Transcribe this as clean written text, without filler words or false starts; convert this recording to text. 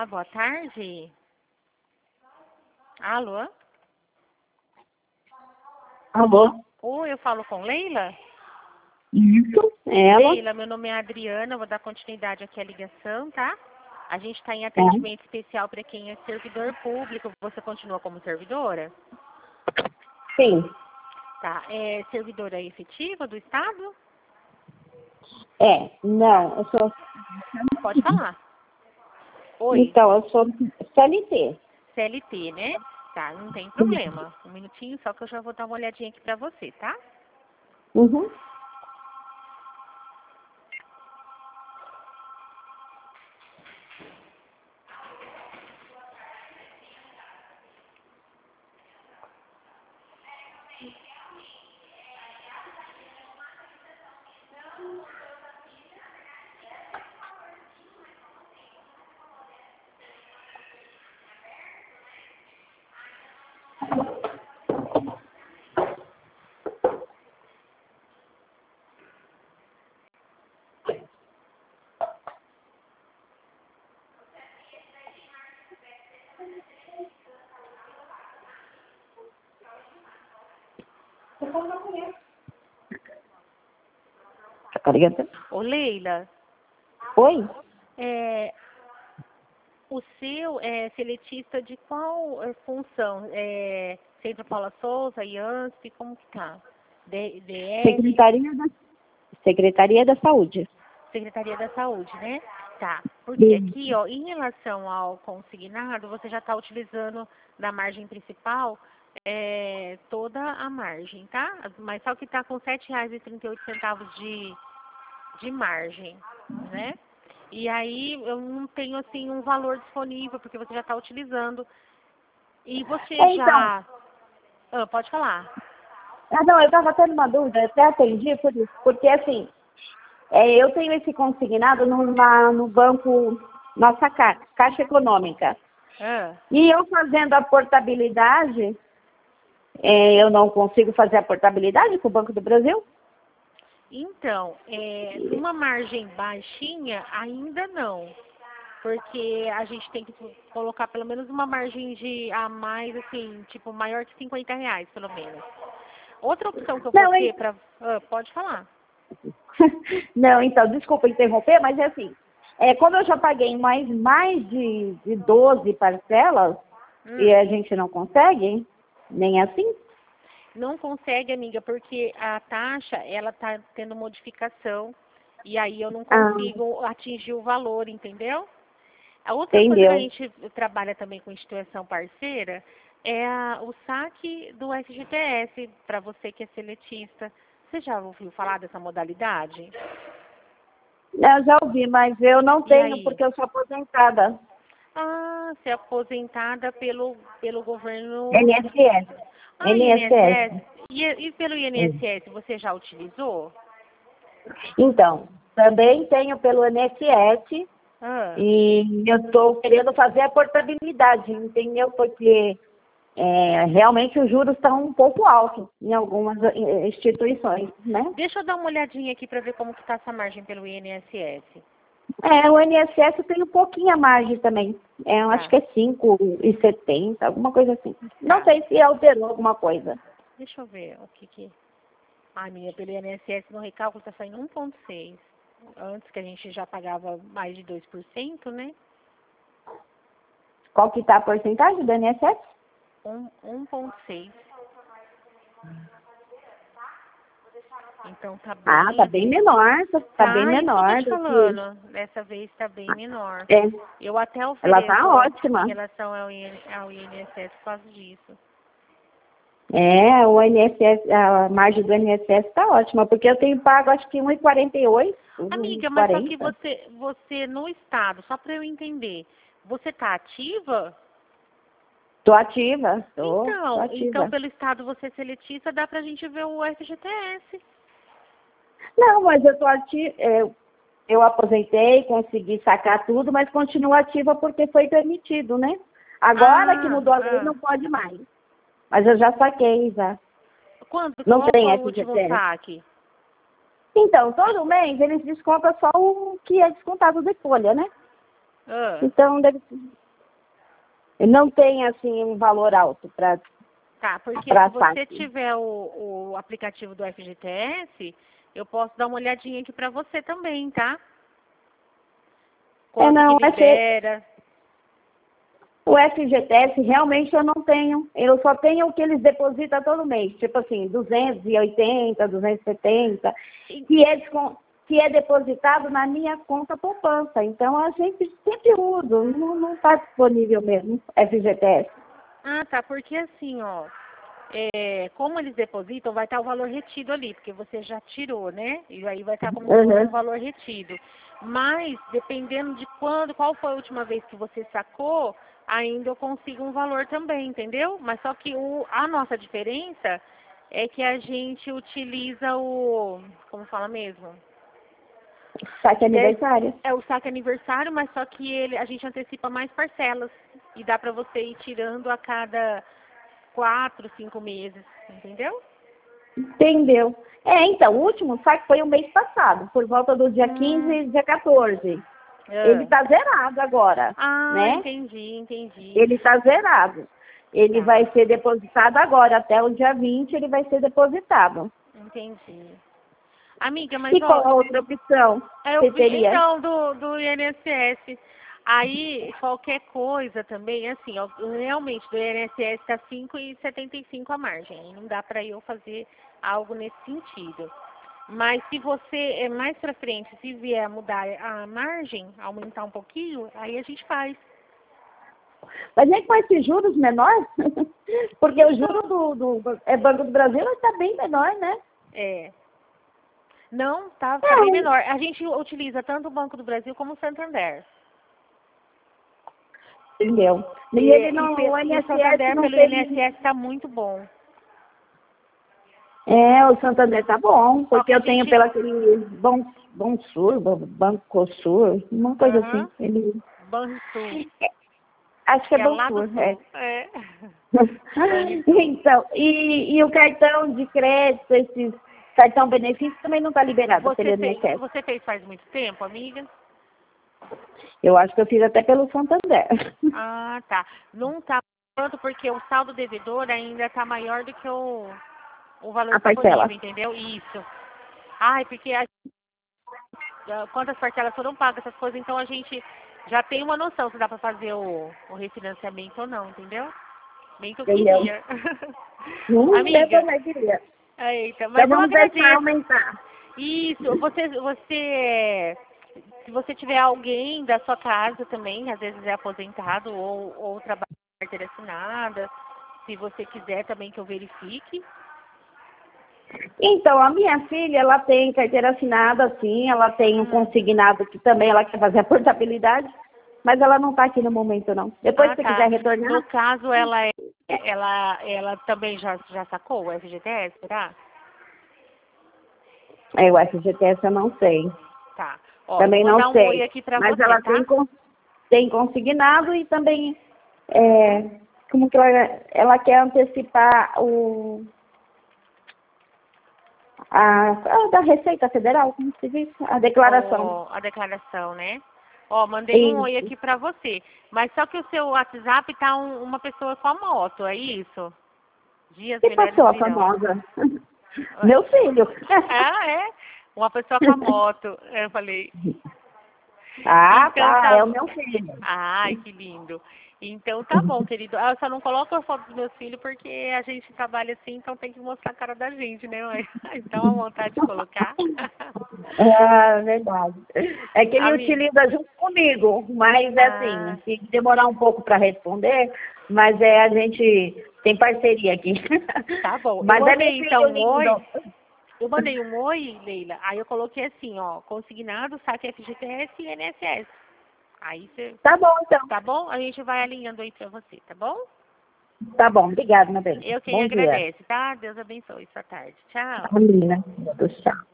Olá, boa tarde. Alô? Alô? Oi, eu falo com Leila? Isso, ela. Leila, meu nome é Adriana, vou dar continuidade aqui à ligação, tá? A gente está em É. atendimento especial para quem é servidor público. Você continua como servidora? Sim. Tá. É servidora efetiva do Estado? Não, eu sou. Pode falar. Oi, Então, eu sou CLT. CLT, né? Tá, não tem problema. Um minutinho só que eu já vou dar uma olhadinha aqui para você, tá? Uhum. Obrigada. Ô, Leila, Oi? o seu é seletista de qual função? Centro Paula Souza, IANSP, como que tá? DS, Secretaria da Saúde. Secretaria da Saúde, né? Tá. Porque Sim. aqui, ó, em relação ao consignado, você já está utilizando da margem principal toda a margem, tá? Mas só que está com R$ 7,38 de margem, né? E aí eu não tenho assim um valor disponível, porque você já está utilizando. E você Então, já. Pode falar. não, eu estava tendo uma dúvida, eu até atendi por isso, porque assim, eu tenho esse consignado no banco, nossa Caixa Econômica. Ah, E eu fazendo a portabilidade, eu não consigo fazer a portabilidade com o Banco do Brasil? então, numa margem baixinha, ainda não. Porque a gente tem que colocar pelo menos uma margem de a mais, assim, tipo, maior que R$ 50, pelo menos. Outra opção que eu vou Não, ter para. Pode falar. não, então, desculpa interromper, mas é assim, como eu já paguei mais de 12 parcelas, e a gente não consegue, nem assim? Não consegue, amiga, porque a taxa, ela tá tendo modificação. E aí eu não consigo atingir o valor, entendeu? A outra coisa que a Entendeu? gente trabalha também com instituição parceira é o saque do FGTS, para você que é seletista. Você já ouviu falar dessa modalidade? Eu já ouvi, mas eu não E tenho aí? porque eu sou aposentada. Ah, você é aposentada pelo governo. NSS. Ah, INSS. NSS. E pelo INSS, você já utilizou? Então, também tenho pelo INSS Ah, e eu estou querendo fazer a portabilidade, entendeu? Porque realmente os juros estão um pouco altos em algumas instituições, né? deixa eu dar uma olhadinha aqui para ver como que está essa margem pelo INSS. O INSS tem um pouquinho a margem também. Eu acho Tá, que é 5,70, alguma coisa assim. Não tá. sei se alterou alguma coisa. Deixa eu ver o que que... Ah, minha, pelo INSS no recálculo está saindo 1,6. Antes que a gente já pagava mais de 2%, né? Qual que está a porcentagem do INSS? 1,6. Então tá Ah, tá bem... bem menor, tá bem Tá, isso que eu tô menor te do que... falando. Dessa vez tá bem menor. É, Eu até ela tá ofereço em ótima. relação ao INSS por causa disso. O INSS, a margem do INSS está ótima, porque eu tenho pago acho que 1,48, Amiga, mas só que 1,40. você no estado, só para eu entender, você tá ativa? Tô ativa, tô Então ativa. pelo estado você é seletista, dá pra gente ver o FGTS. Não, mas eu tô ativa, eu aposentei, consegui sacar tudo, mas continuo ativa porque foi permitido, né? Agora que mudou a lei, não pode mais. Mas eu já saquei, já. Não Qual tem foi o último FGTS. saque? Então, todo mês eles descontam só o que é descontado de folha, né? Ah. Então, não tem, assim, um valor alto para... Tá, porque se você tiver o aplicativo do FGTS, eu posso dar uma olhadinha aqui para você também, tá? Quanto que libera. O FGTS realmente eu não tenho. Eu só tenho o que eles depositam todo mês. Tipo assim, 280, 270. Que é depositado na minha conta poupança. Então, a gente sempre usa. Não está disponível mesmo, FGTS. Ah, tá. Porque assim, ó, como eles depositam, vai estar o valor retido ali, porque você já tirou, né? E aí vai estar como um valor retido. Mas, dependendo de qual foi a última vez que você sacou, ainda eu consigo um valor também, entendeu? Mas só que a nossa diferença é que a gente utiliza como fala mesmo? Saque aniversário. É o saque aniversário, mas só que a gente antecipa mais parcelas. E dá pra você ir tirando a cada 4, 5 meses, entendeu? Entendeu. Então, o último saque foi o mês passado, por volta do dia 15 e dia 14. Ele está zerado agora, né? Entendi. Ele está zerado. Ele vai ser depositado agora, até o dia 20 ele vai ser depositado. Entendi. Amiga, mas e qual a outra opção que teria? Então, do INSS. Aí, qualquer coisa também, assim, realmente, do INSS está 5,75 a margem. Não dá para eu fazer algo nesse sentido. Mas se você, mais para frente, se vier mudar a margem, aumentar um pouquinho, aí a gente faz. Mas nem com esses juros menores? Porque o juro do Banco do Brasil está bem menor, né? Não, tá bem menor. A gente utiliza tanto o Banco do Brasil como o Santander. Entendeu? E ele não, o INSS Santander não pelo tem... INSS está muito bom. O Santander tá bom, porque eu tenho pela aquele Bancosur, uma coisa assim. Banrisul. Acho que é Bancosur, Então, e o cartão de crédito, esses cartão benefício também não está liberado pelo INSS. Você fez faz muito tempo, amiga? Eu acho que eu fiz até pelo Santander. Ah, tá. Não está pronto porque o saldo devedor ainda está maior do que o valor disponível, entendeu? Isso. Porque quantas parcelas foram pagas, essas coisas, então a gente já tem uma noção se dá para fazer o refinanciamento ou não, entendeu? Bem que eu queria. Amiga, eu também queria. Eita, mas então vamos deixar aumentar. Isso, se você tiver alguém da sua casa também, às vezes é aposentado ou trabalha com carteira assinada, se você quiser também que eu verifique. Então, a minha filha, ela tem carteira assinada, sim, ela tem um consignado que também ela quer fazer a portabilidade, mas ela não está aqui no momento, não. Depois, se quiser retornar... No caso, ela também já sacou o FGTS, será? O FGTS eu não sei. Tá. Também não sei. Um oi aqui pra mas você, ela tá? tem consignado e também como que ela quer antecipar da Receita Federal, como se diz? A declaração. A declaração, né? Mandei um oi aqui pra você. Mas só que o seu WhatsApp tá uma pessoa com a moto, é isso? Que pessoa famosa? Meu filho. Uma pessoa com a moto. Eu falei. Então, tá, é o meu filho. Ai, que lindo. Então tá bom, querido. Eu só não coloco a foto dos meus filhos porque a gente trabalha assim, então tem que mostrar a cara da gente, né, mãe? Então a vontade de colocar. Verdade. É que ele utiliza junto comigo, mas assim, tem que demorar um pouco para responder, mas a gente tem parceria aqui. Tá bom. Mas eu mandei então um oi. Eu mandei um oi, Leila. Aí eu coloquei assim, consignado, saque FGTS e INSS. Aí você... Tá bom, então. Tá bom? A gente vai alinhando aí pra você, tá bom? Tá bom, obrigada, meu bem. Eu quem agradece, tá? Deus abençoe. Sua tarde. Tchau. Amém. Tchau.